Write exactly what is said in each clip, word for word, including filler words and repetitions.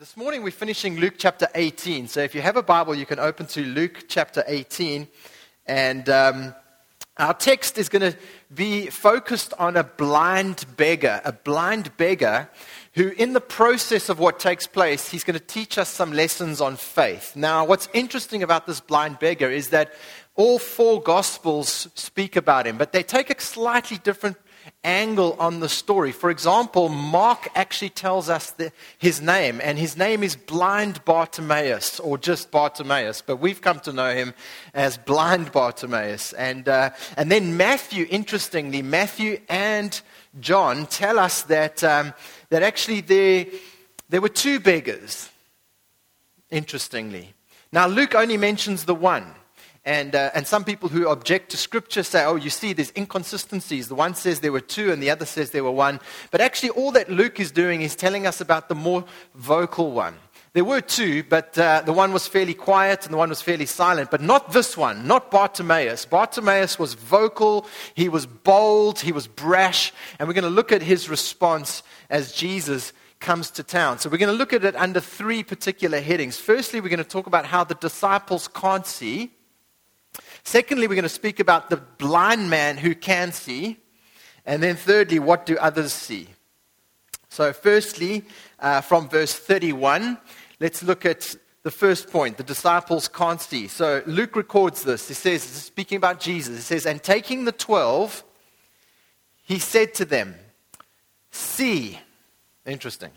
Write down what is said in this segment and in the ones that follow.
This morning we're finishing Luke chapter eighteen. So if you have a Bible, you can open to Luke chapter eighteen. And um, our text is going to be focused on a blind beggar, a blind beggar who in the process of what takes place, he's going to teach us some lessons on faith. Now, what's interesting about this blind beggar is that all four Gospels speak about him, but they take a slightly different angle on the story. For example, Mark actually tells us the, his name, and his name is Blind Bartimaeus, or just Bartimaeus, but we've come to know him as Blind Bartimaeus. And uh, and then Matthew, interestingly, Matthew and John tell us that um, that actually there there were two beggars. Interestingly, now Luke only mentions the one. And uh, and some people who object to Scripture say, oh, you see, there's inconsistencies. The one says there were two and the other says there were one. But actually all that Luke is doing is telling us about the more vocal one. There were two, but uh, the one was fairly quiet and the one was fairly silent. But not this one, not Bartimaeus. Bartimaeus was vocal, he was bold, he was brash. And we're going to look at his response as Jesus comes to town. So we're going to look at it under three particular headings. Firstly, we're going to talk about how the disciples can't see. Secondly, we're going to speak about the blind man who can see. And then thirdly, what do others see? So firstly, uh, from verse thirty-one, let's look at the first point. The disciples can't see. So Luke records this. He says, speaking about Jesus, he says, and taking the twelve, he said to them, see, interesting,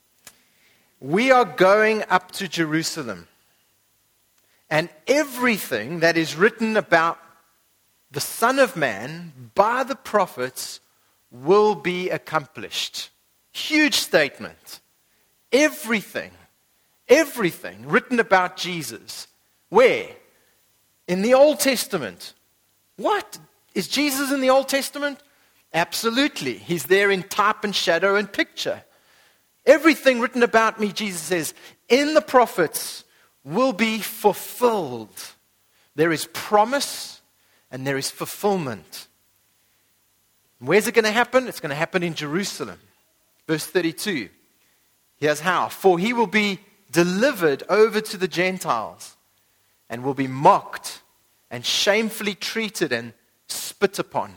we are going up to Jerusalem. And everything that is written about the Son of Man by the prophets will be accomplished. Huge statement. Everything, everything written about Jesus. Where? In the Old Testament. What? Is Jesus in the Old Testament? Absolutely. He's there in type and shadow and picture. Everything written about me, Jesus says, in the prophets will be fulfilled. There is promise and there is fulfillment. Where's it going to happen? It's going to happen in Jerusalem. Verse thirty-two. Here's how. For he will be delivered over to the Gentiles and will be mocked and shamefully treated and spit upon.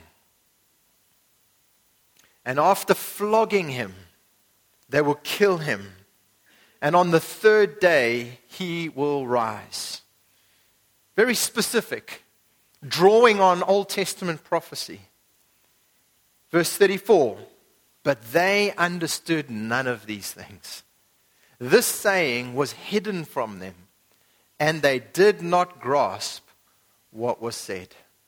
And after flogging him, they will kill him. And on the third day, he will rise. Very specific, drawing on Old Testament prophecy. Verse thirty-four, but they understood none of these things. This saying was hidden from them, and they did not grasp what was said.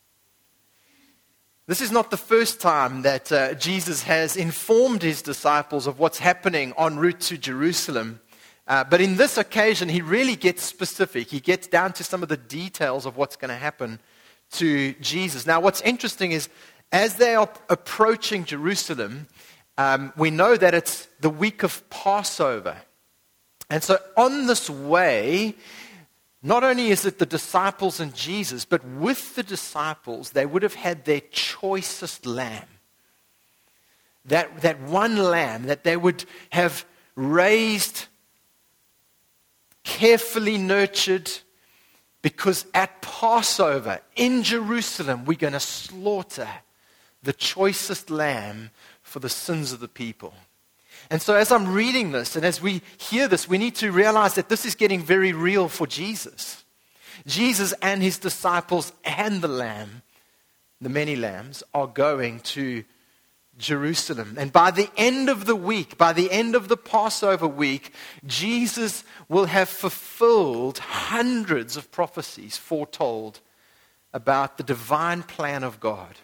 This is not the first time that uh, Jesus has informed his disciples of what's happening en route to Jerusalem. Uh, but in this occasion, he really gets specific. He gets down to some of the details of what's going to happen to Jesus. Now, what's interesting is, as they are approaching Jerusalem, um, we know that it's the week of Passover. And so on this way, not only is it the disciples and Jesus, but with the disciples, they would have had their choicest lamb. That, that one lamb that they would have raised, carefully nurtured, because at Passover in Jerusalem, we're going to slaughter the choicest lamb for the sins of the people. And so as I'm reading this, and as we hear this, we need to realize that this is getting very real for Jesus. Jesus and his disciples and the lamb, the many lambs, are going to Jerusalem. And by the end of the week, by the end of the Passover week, Jesus will have fulfilled hundreds of prophecies foretold about the divine plan of God.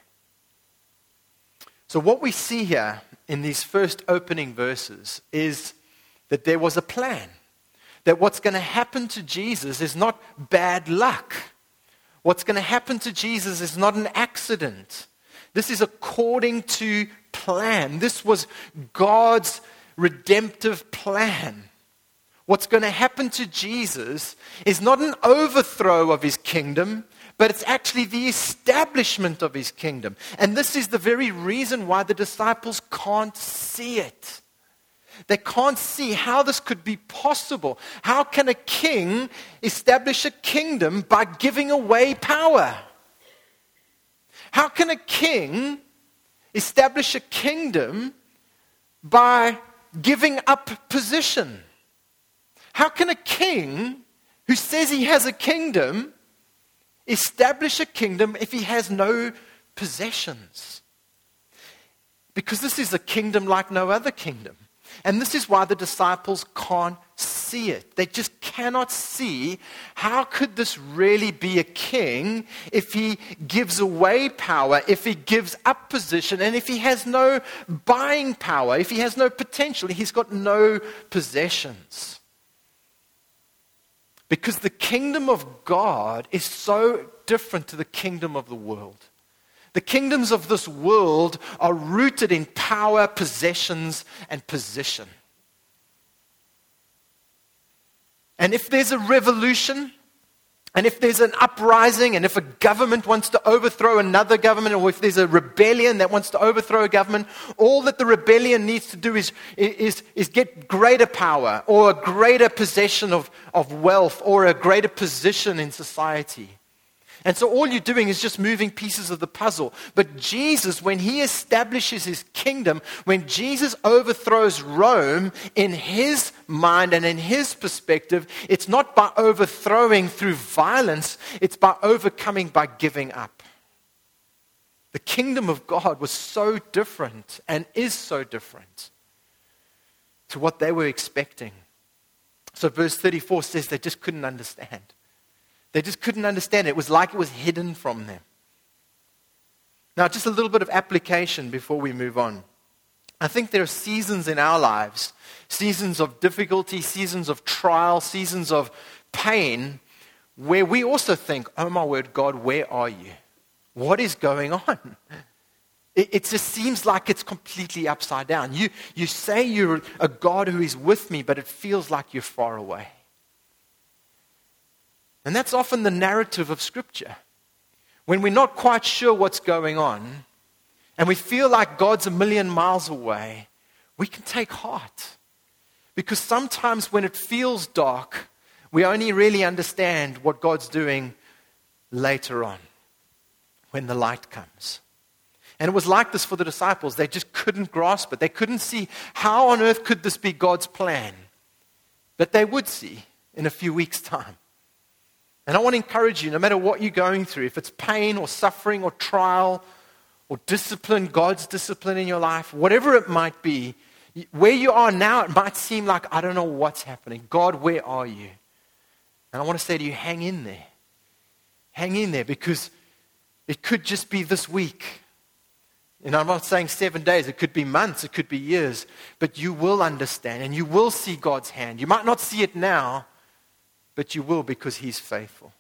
So what we see here in these first opening verses is that there was a plan. That what's going to happen to Jesus is not bad luck. What's going to happen to Jesus is not an accident. This is according to plan. This was God's redemptive plan. What's going to happen to Jesus is not an overthrow of his kingdom, but it's actually the establishment of his kingdom. And this is the very reason why the disciples can't see it. They can't see how this could be possible. How can a king establish a kingdom by giving away power? How can a king establish a kingdom by giving up position? How can a king who says he has a kingdom establish a kingdom if he has no possessions? Because this is a kingdom like no other kingdom. And this is why the disciples can't see it. They just cannot see how could this really be a king if he gives away power, if he gives up position, and if he has no buying power, if he has no potential, he's got no possessions. Because the kingdom of God is so different to the kingdom of the world. The kingdoms of this world are rooted in power, possessions, and position. And if there's a revolution, and if there's an uprising, and if a government wants to overthrow another government, or if there's a rebellion that wants to overthrow a government, all that the rebellion needs to do is, is, is get greater power, or a greater possession of, of wealth, or a greater position in society. And so all you're doing is just moving pieces of the puzzle. But Jesus, when he establishes his kingdom, when Jesus overthrows Rome, in his mind and in his perspective, it's not by overthrowing through violence, it's by overcoming by giving up. The kingdom of God was so different and is so different to what they were expecting. So verse thirty-four says they just couldn't understand. They just couldn't understand it. It was like it was hidden from them. Now, just a little bit of application before we move on. I think there are seasons in our lives, seasons of difficulty, seasons of trial, seasons of pain, where we also think, oh my word, God, where are you? What is going on? It, it just seems like it's completely upside down. You, you say you're a God who is with me, but it feels like you're far away. And that's often the narrative of Scripture. When we're not quite sure what's going on, and we feel like God's a million miles away, we can take heart. Because sometimes when it feels dark, we only really understand what God's doing later on, when the light comes. And it was like this for the disciples. They just couldn't grasp it. They couldn't see how on earth could this be God's plan. But they would see in a few weeks' time. And I want to encourage you, no matter what you're going through, if it's pain or suffering or trial or discipline, God's discipline in your life, whatever it might be, where you are now, it might seem like, I don't know what's happening. God, where are you? And I want to say to you, hang in there. Hang in there, because it could just be this week. And I'm not saying seven days. It could be months. It could be years. But you will understand and you will see God's hand. You might not see it now, but you will, because he's faithful.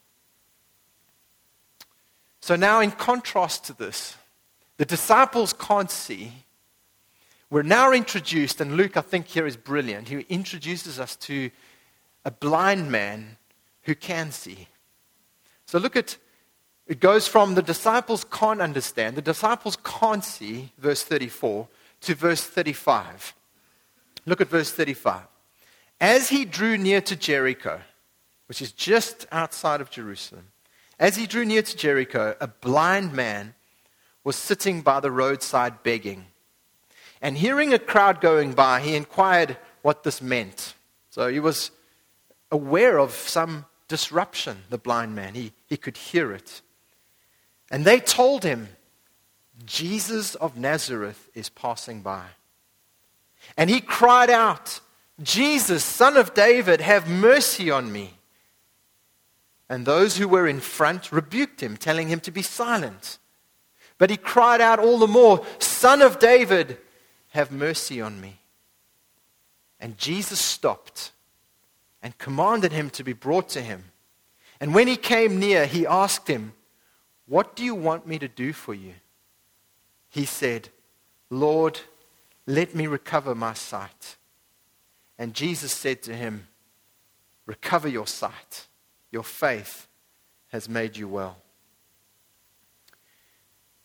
So now, in contrast to this, the disciples can't see. We're now introduced, and Luke, I think, here is brilliant. He introduces us to a blind man who can see. So look at, it goes from the disciples can't understand, the disciples can't see, verse thirty-four, to verse thirty-five. Look at verse thirty-five. As he drew near to Jericho, which is just outside of Jerusalem, as he drew near to Jericho, a blind man was sitting by the roadside begging. And hearing a crowd going by, he inquired what this meant. So he was aware of some disruption, the blind man. He, he could hear it. And they told him, Jesus of Nazareth is passing by. And he cried out, Jesus, Son of David, have mercy on me. And those who were in front rebuked him, telling him to be silent. But he cried out all the more, Son of David, have mercy on me. And Jesus stopped and commanded him to be brought to him. And when he came near, he asked him, what do you want me to do for you? He said, Lord, let me recover my sight. And Jesus said to him, recover your sight. Your faith has made you well.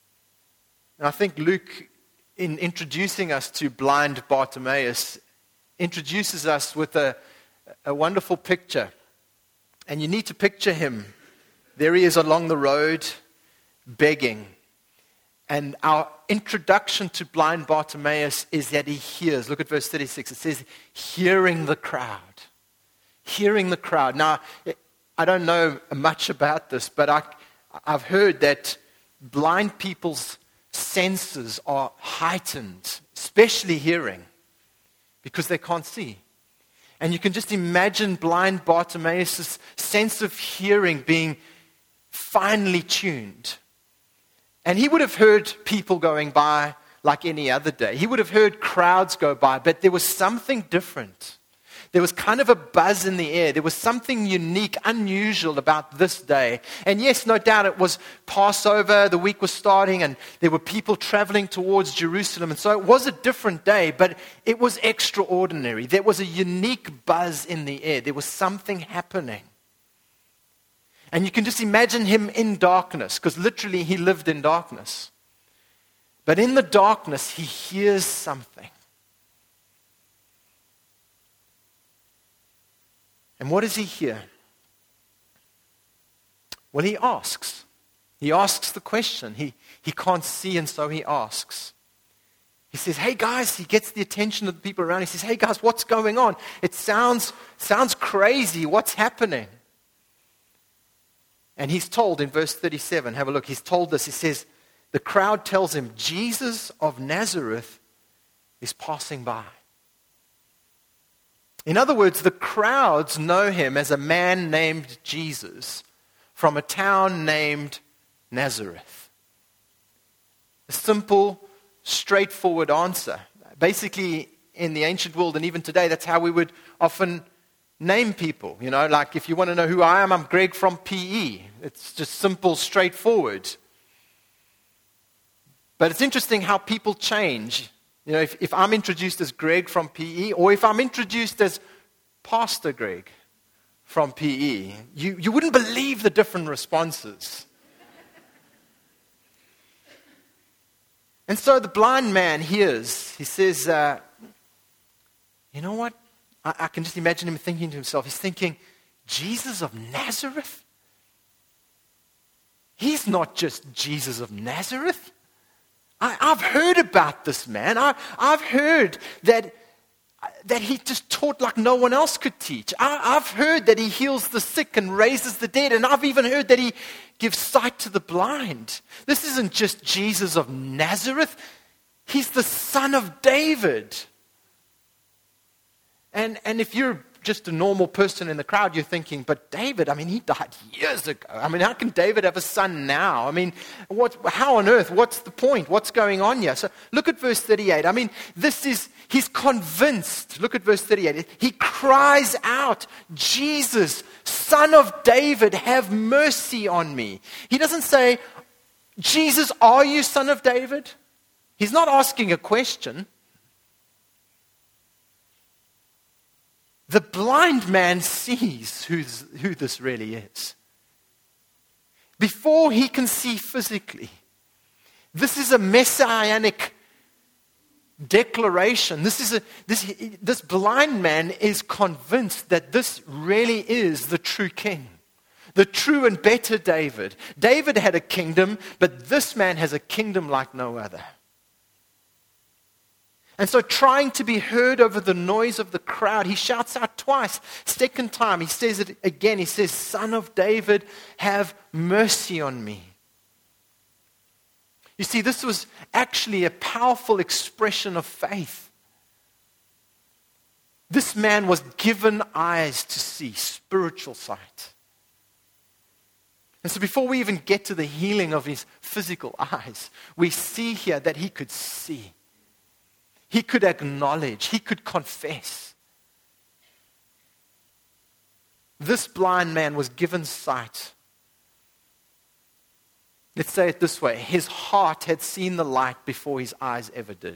And I think Luke, in introducing us to blind Bartimaeus, introduces us with a, a wonderful picture. And you need to picture him. There he is along the road, begging. And our introduction to blind Bartimaeus is that he hears. Look at verse thirty-six. It says, hearing the crowd. Hearing the crowd. Now, I don't know much about this, but I, I've heard that blind people's senses are heightened, especially hearing, because they can't see. And you can just imagine blind Bartimaeus' sense of hearing being finely tuned. And he would have heard people going by like any other day. He would have heard crowds go by, but there was something different. There was kind of a buzz in the air. There was something unique, unusual about this day. And yes, no doubt it was Passover, the week was starting, and there were people traveling towards Jerusalem. And so it was a different day, but it was extraordinary. There was a unique buzz in the air. There was something happening. And you can just imagine him in darkness, because literally he lived in darkness. But in the darkness, he hears something. And what does he hear? Well, he asks. He asks the question. He, he can't see, and so he asks. He says, hey guys, he gets the attention of the people around. He says, hey guys, what's going on? It sounds, sounds crazy. What's happening? And he's told in verse thirty-seven, have a look, he's told this. He says, the crowd tells him, Jesus of Nazareth is passing by. In other words, the crowds know him as a man named Jesus from a town named Nazareth. A simple, straightforward answer. Basically, in the ancient world and even today, that's how we would often name people. You know, like if you want to know who I am, I'm Greg from P E. It's just simple, straightforward. But it's interesting how people change. You know, if, if I'm introduced as Greg from P E, or if I'm introduced as Pastor Greg from P E, you, you wouldn't believe the different responses. And so the blind man hears, he says, uh, you know what? I, I can just imagine him thinking to himself, he's thinking, Jesus of Nazareth? He's not just Jesus of Nazareth. I, I've heard about this man. I, I've heard that, that he just taught like no one else could teach. I, I've heard that he heals the sick and raises the dead. And I've even heard that he gives sight to the blind. This isn't just Jesus of Nazareth. He's the son of David. And, and if you're just a normal person in the crowd, you're thinking, but David, I mean, he died years ago. I mean, how can David have a son now? I mean, what, how on earth? What's the point? What's going on here? So look at verse thirty-eight. I mean, this is, he's convinced. Look at verse thirty-eight. He cries out, Jesus, son of David, have mercy on me. He doesn't say, Jesus, are you son of David? He's not asking a question. The blind man sees who's, who this really is. Before he can see physically, this is a messianic declaration. This is a this this blind man is convinced that this really is the true king, the true and better David. David had a kingdom, but this man has a kingdom like no other. And so trying to be heard over the noise of the crowd, he shouts out twice. Second time, he says it again. He says, Son of David, have mercy on me. You see, this was actually a powerful expression of faith. This man was given eyes to see, spiritual sight. And so before we even get to the healing of his physical eyes, we see here that he could see. He could acknowledge, he could confess. This blind man was given sight. Let's say it this way. His heart had seen the light before his eyes ever did.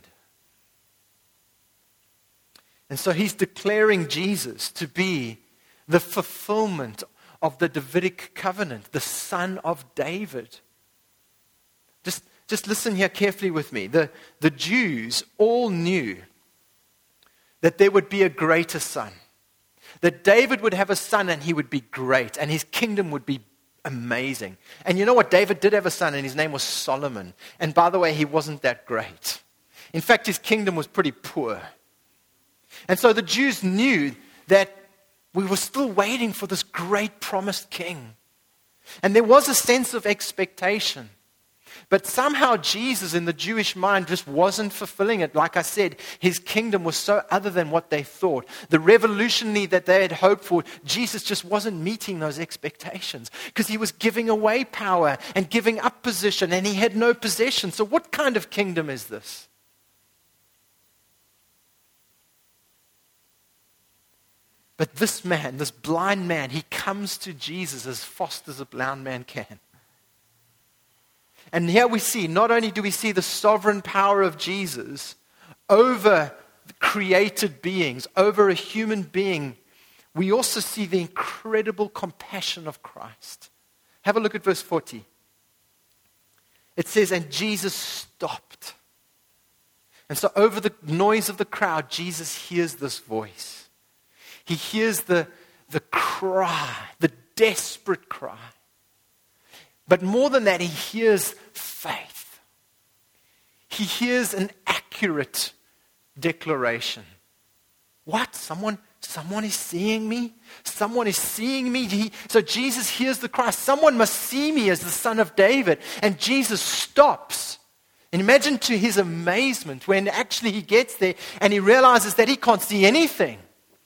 And so he's declaring Jesus to be the fulfillment of the Davidic covenant, the son of David. Just Just listen here carefully with me. The, the Jews all knew that there would be a greater son. That David would have a son and he would be great and his kingdom would be amazing. And you know what? David did have a son and his name was Solomon. And by the way, he wasn't that great. In fact, his kingdom was pretty poor. And so the Jews knew that we were still waiting for this great promised king. And there was a sense of expectation. But somehow Jesus in the Jewish mind just wasn't fulfilling it. Like I said, his kingdom was so other than what they thought. The revolutionary that they had hoped for, Jesus just wasn't meeting those expectations. Because he was giving away power and giving up position and he had no possession. So what kind of kingdom is this? But this man, this blind man, he comes to Jesus as fast as a blind man can. And here we see, not only do we see the sovereign power of Jesus over created beings, over a human being, we also see the incredible compassion of Christ. Have a look at verse forty. It says, and Jesus stopped. And so over the noise of the crowd, Jesus hears this voice. He hears the, the cry, the desperate cry. But more than that, he hears faith. He hears an accurate declaration. What? Someone, someone is seeing me? Someone is seeing me? He, so Jesus hears the cry. Someone must see me as the Son of David. And Jesus stops. And imagine to his amazement when actually he gets there and he realizes that he can't see anything.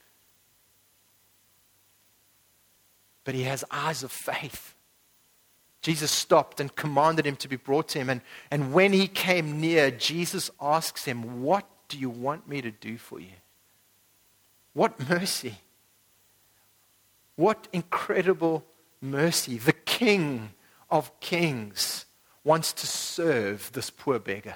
But he has eyes of faith. Jesus stopped and commanded him to be brought to him. And, and when he came near, Jesus asks him, what do you want me to do for you? What mercy. What incredible mercy. The King of Kings wants to serve this poor beggar.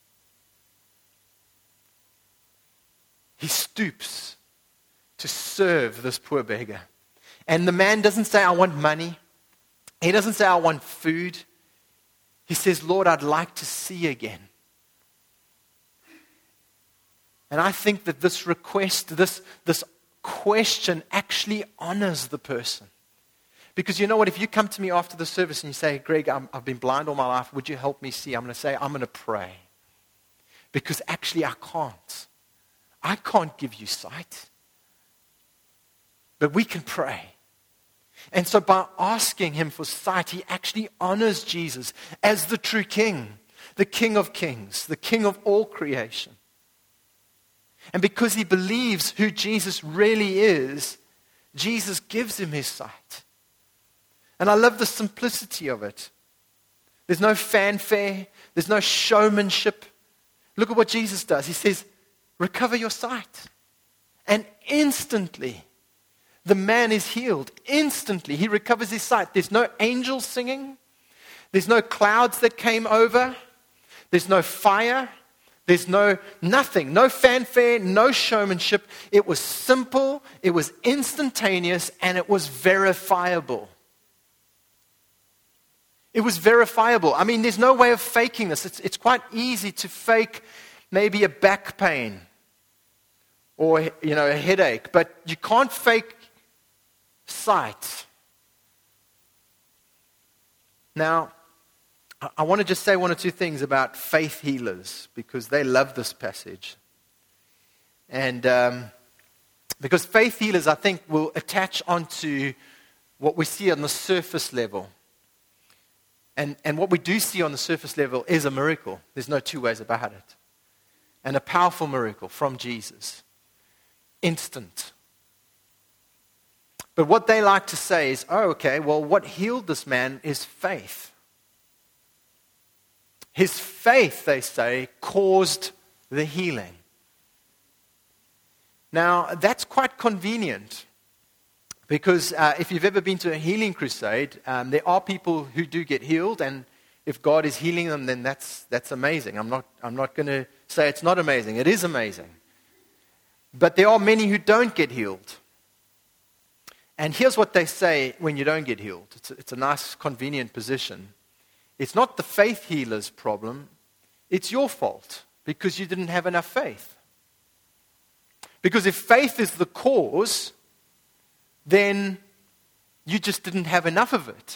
He stoops to serve this poor beggar. And the man doesn't say, I want money. He doesn't say, I want food. He says, Lord, I'd like to see again. And I think that this request, this, this question actually honors the person. Because you know what? If you come to me after the service and you say, Greg, I'm, I've been blind all my life. Would you help me see? I'm going to say, I'm going to pray. Because actually I can't. I can't give you sight. But we can pray. And so by asking him for sight, he actually honors Jesus as the true king, the King of Kings, the King of all creation. And because he believes who Jesus really is, Jesus gives him his sight. And I love the simplicity of it. There's no fanfare. There's no showmanship. Look at what Jesus does. He says, recover your sight. And instantly, the man is healed. Instantly, he recovers his sight. There's no angels singing. There's no clouds that came over. There's no fire. There's no nothing. No fanfare, no showmanship. It was simple, it was instantaneous, and it was verifiable. It was verifiable. I mean, there's no way of faking this. It's, it's quite easy to fake maybe a back pain or, you know, a headache, but you can't fake sight. Now, I want to just say one or two things about faith healers because they love this passage. And um, because faith healers, I think, will attach onto what we see on the surface level. And, and what we do see on the surface level is a miracle. There's no two ways about it. And a powerful miracle from Jesus. Instant. But what they like to say is, oh, okay, well, what healed this man is faith. His faith, they say, caused the healing. Now, that's quite convenient because uh, if you've ever been to a healing crusade, um, there are people who do get healed, and if God is healing them, then that's that's amazing. I'm not I'm not going to say it's not amazing. It is amazing. But there are many who don't get healed. And here's what they say when you don't get healed. It's a, it's a nice, convenient position. It's not the faith healer's problem. It's your fault because you didn't have enough faith. Because if faith is the cause, then you just didn't have enough of it.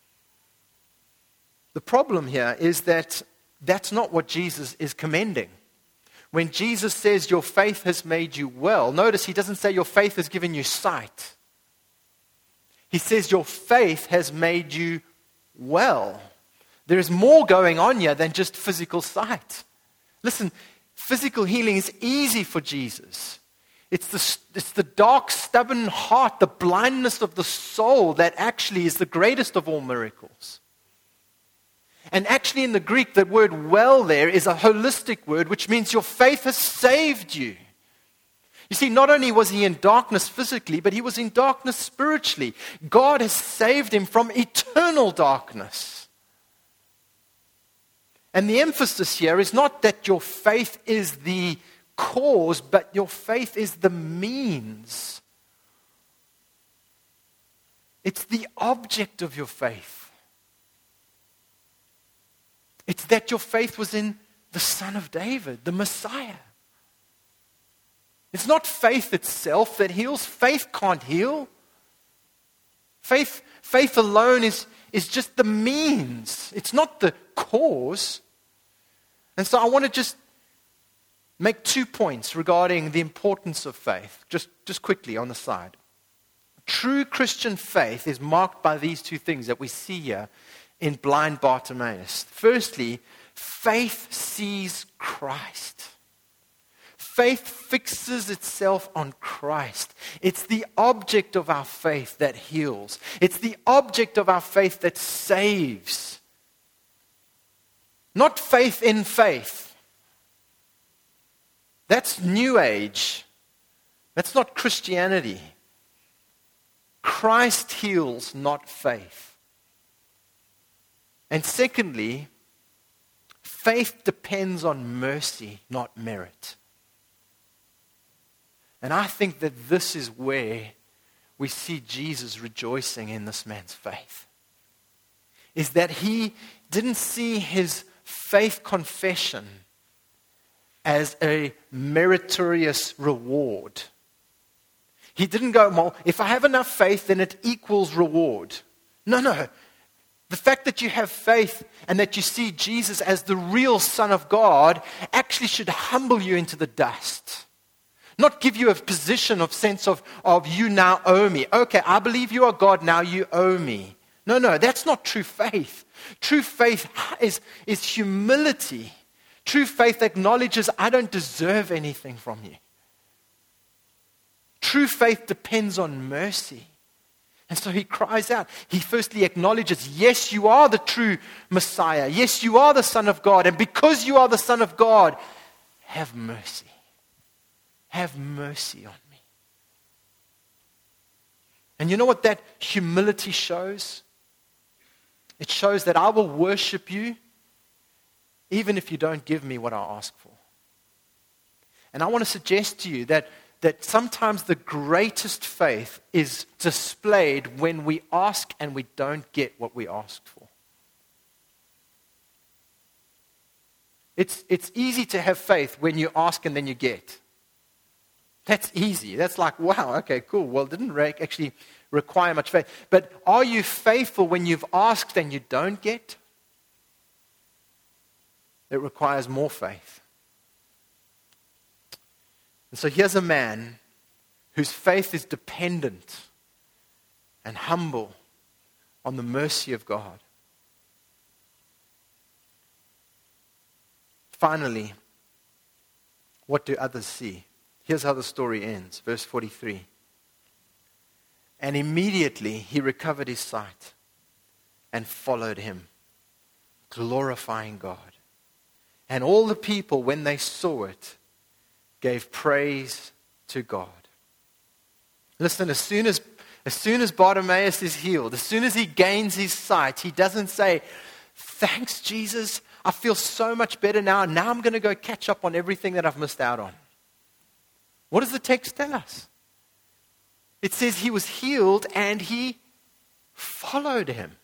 The problem here is that that's not what Jesus is commending. When Jesus says your faith has made you well, notice he doesn't say your faith has given you sight. He says your faith has made you well. There is more going on here than just physical sight. Listen, physical healing is easy for Jesus. It's the, it's the dark, stubborn heart, the blindness of the soul that actually is the greatest of all miracles. And actually in the Greek, the word well there is a holistic word, which means your faith has saved you. You see, not only was he in darkness physically, but he was in darkness spiritually. God has saved him from eternal darkness. And the emphasis here is not that your faith is the cause, but your faith is the means. It's the object of your faith. It's that your faith was in the Son of David, the Messiah. It's not faith itself that heals. Faith can't heal. Faith, faith alone is, is just the means. It's not the cause. And so I want to just make two points regarding the importance of faith, just, just quickly on the side. True Christian faith is marked by these two things that we see here in blind Bartimaeus. Firstly, faith sees Christ. Faith fixes itself on Christ. It's the object of our faith that heals. It's the object of our faith that saves. Not faith in faith. That's New Age. That's not Christianity. Christ heals, not faith. And secondly, faith depends on mercy, not merit. And I think that this is where we see Jesus rejoicing in this man's faith. Is that he didn't see his faith confession as a meritorious reward. He didn't go, well, if I have enough faith, then it equals reward. No, no. The fact that you have faith and that you see Jesus as the real Son of God actually should humble you into the dust. Not give you a position of sense of, of you now owe me. Okay, I believe you are God, now you owe me. No, no, that's not true faith. True faith is, is humility. True faith acknowledges I don't deserve anything from you. True faith depends on mercy. And so he cries out. He firstly acknowledges, yes, you are the true Messiah. Yes, you are the Son of God. And because you are the Son of God, have mercy. Have mercy on me. And you know what that humility shows? It shows that I will worship you even if you don't give me what I ask for. And I want to suggest to you that, that sometimes the greatest faith is displayed when we ask and we don't get what we asked for. It's, it's easy to have faith when you ask and then you get. That's easy. That's like, wow, okay, cool. Well, it didn't actually require much faith. But are you faithful when you've asked and you don't get? It requires more faith. And so here's a man whose faith is dependent and humble on the mercy of God. Finally, what do others see? Here's how the story ends. Verse forty-three. And immediately he recovered his sight and followed him, glorifying God. And all the people, when they saw it, gave praise to God. Listen, as soon as, as soon as Bartimaeus is healed, as soon as he gains his sight, he doesn't say, thanks, Jesus, I feel so much better now. Now I'm going to go catch up on everything that I've missed out on. What does the text tell us? It says he was healed and he followed him.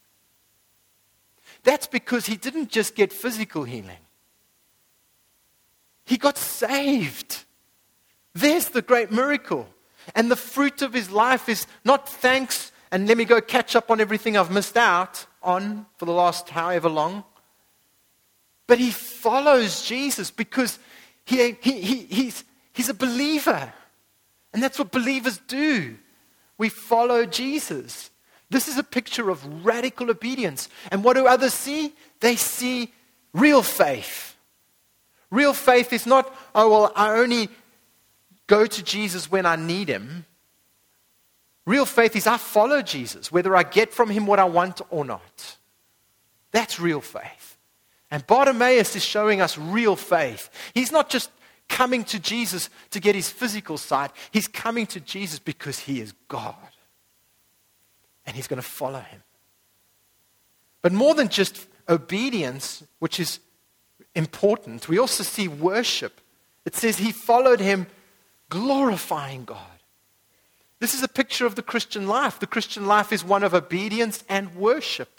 That's because he didn't just get physical healing. He got saved. There's the great miracle. And the fruit of his life is not thanks and let me go catch up on everything I've missed out on for the last however long. But he follows Jesus because he, he, he, he's, he's a believer. And that's what believers do. We follow Jesus. This is a picture of radical obedience. And what do others see? They see real faith. Real faith is not, oh, well, I only go to Jesus when I need him. Real faith is I follow Jesus, whether I get from him what I want or not. That's real faith. And Bartimaeus is showing us real faith. He's not just coming to Jesus to get his physical sight. He's coming to Jesus because he is God. And he's going to follow him. But more than just obedience, which is important, we also see worship. It says he followed him glorifying God. This is a picture of the Christian life. The Christian life is one of obedience and worship.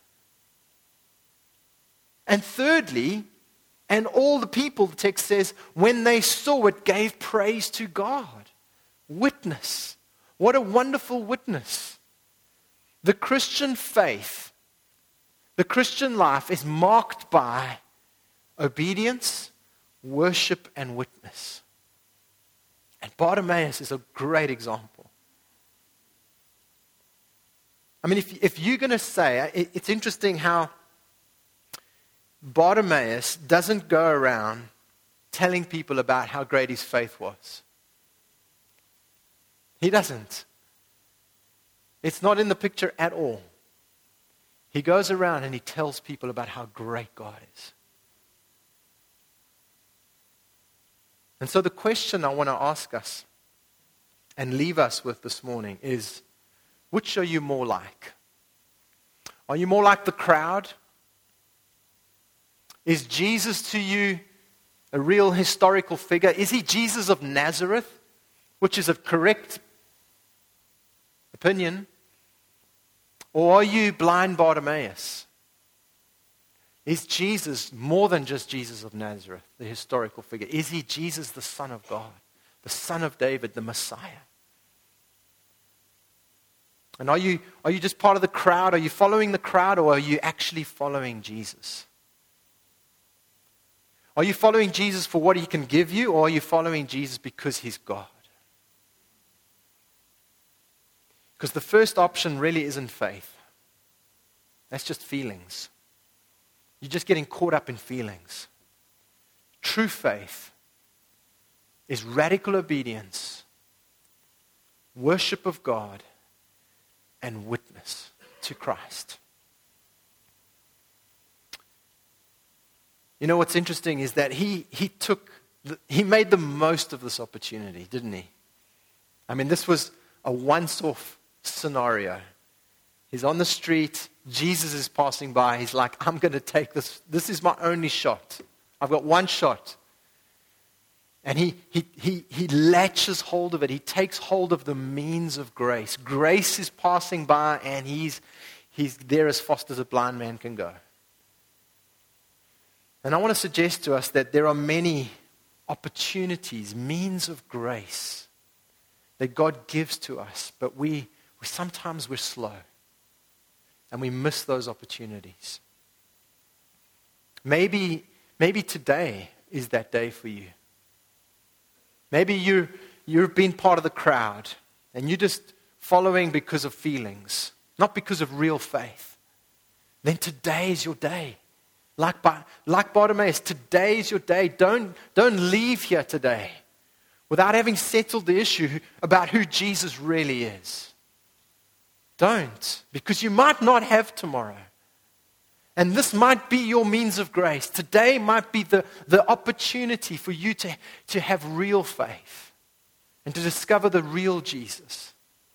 And thirdly, and all the people, the text says, when they saw it, gave praise to God. Witness. What a wonderful witness. The Christian faith, the Christian life is marked by obedience, worship, and witness. And Bartimaeus is a great example. I mean, if, if you're going to say, it, it's interesting how Bartimaeus doesn't go around telling people about how great his faith was. He doesn't. It's not in the picture at all. He goes around and he tells people about how great God is. And so the question I want to ask us and leave us with this morning is, which are you more like? Are you more like the crowd? Is Jesus to you a real historical figure? Is he Jesus of Nazareth, which is a correct opinion? Or are you blind Bartimaeus? Is Jesus more than just Jesus of Nazareth, the historical figure? Is he Jesus, the Son of God, the Son of David, the Messiah? And are you, are you just part of the crowd? Are you following the crowd, or are you actually following Jesus? Are you following Jesus for what he can give you, or are you following Jesus because he's God? Because the first option really isn't faith. That's just feelings. You're just getting caught up in feelings. True faith is radical obedience, worship of God, and witness to Christ. You know what's interesting is that he he took, the, he made the most of this opportunity, didn't he? I mean, this was a once-off scenario. He's on the street, Jesus is passing by, he's like, I'm going to take this, this is my only shot. I've got one shot. And he, he, he, he latches hold of it. He takes hold of the means of grace. Grace is passing by, and he's, he's there as fast as a blind man can go. And I want to suggest to us that there are many opportunities, means of grace that God gives to us, but we, we sometimes we're slow, and we miss those opportunities. Maybe, maybe today is that day for you. Maybe you, you've been part of the crowd and you're just following because of feelings, not because of real faith. Then today is your day. Like, like Bartimaeus, today is your day. Don't, don't leave here today without having settled the issue about who Jesus really is. Don't, because you might not have tomorrow. And this might be your means of grace. Today might be the, the opportunity for you to, to have real faith and to discover the real Jesus.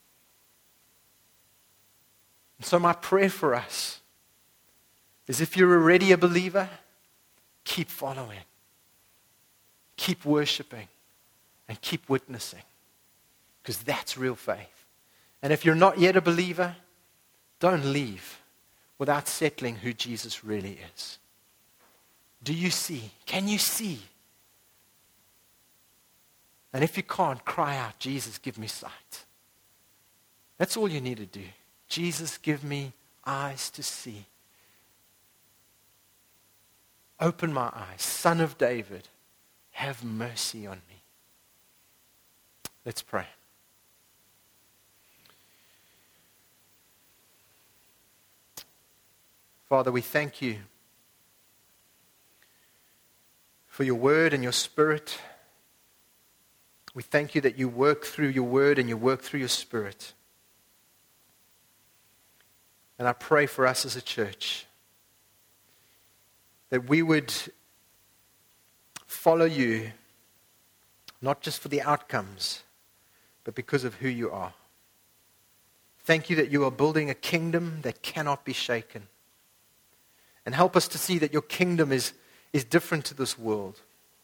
And so my prayer for us is, if you're already a believer, keep following, keep worshiping, and keep witnessing, because that's real faith. And if you're not yet a believer, don't leave without settling who Jesus really is. Do you see? Can you see? And if you can't, cry out, Jesus, give me sight. That's all you need to do. Jesus, give me eyes to see. Open my eyes. Son of David, have mercy on me. Let's pray. Father, we thank you for your word and your spirit. We thank you that you work through your word and you work through your spirit. And I pray for us as a church that we would follow you, not just for the outcomes, but because of who you are. Thank you that you are building a kingdom that cannot be shaken. And help us to see that your kingdom is, is different to this world.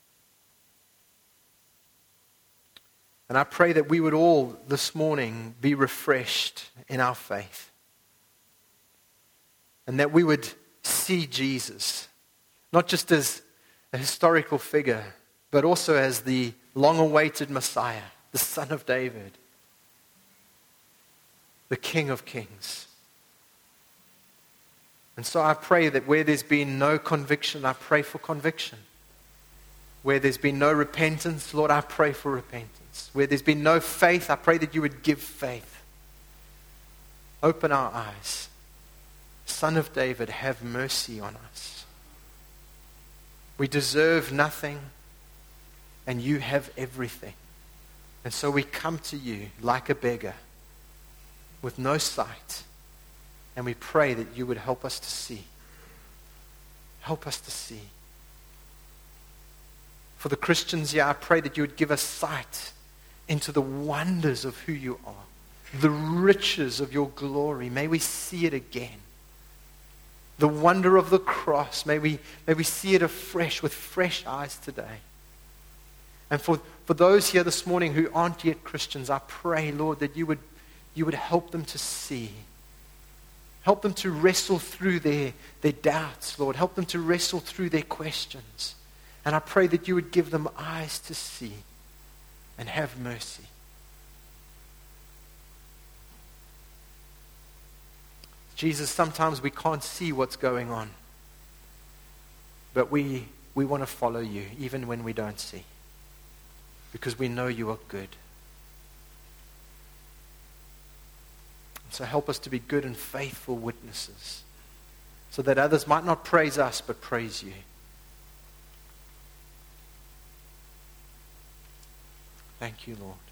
And I pray that we would all this morning be refreshed in our faith. And that we would see Jesus, not just as a historical figure, but also as the long-awaited Messiah, the Son of David, the King of Kings. And so I pray that where there's been no conviction, I pray for conviction. Where there's been no repentance, Lord, I pray for repentance. Where there's been no faith, I pray that you would give faith. Open our eyes. Son of David, have mercy on us. We deserve nothing, and you have everything. And so we come to you like a beggar with no sight. And we pray that you would help us to see. Help us to see. For the Christians here, I pray that you would give us sight into the wonders of who you are. The riches of your glory. May we see it again. The wonder of the cross. May we, may we see it afresh with fresh eyes today. And for, for those here this morning who aren't yet Christians, I pray, Lord, that you would, you would help them to see. Help them to wrestle through their, their doubts, Lord. Help them to wrestle through their questions. And I pray that you would give them eyes to see and have mercy. Jesus, sometimes we can't see what's going on. But we, we want to follow you even when we don't see. Because we know you are good. So help us to be good and faithful witnesses so that others might not praise us but praise you. Thank you, Lord.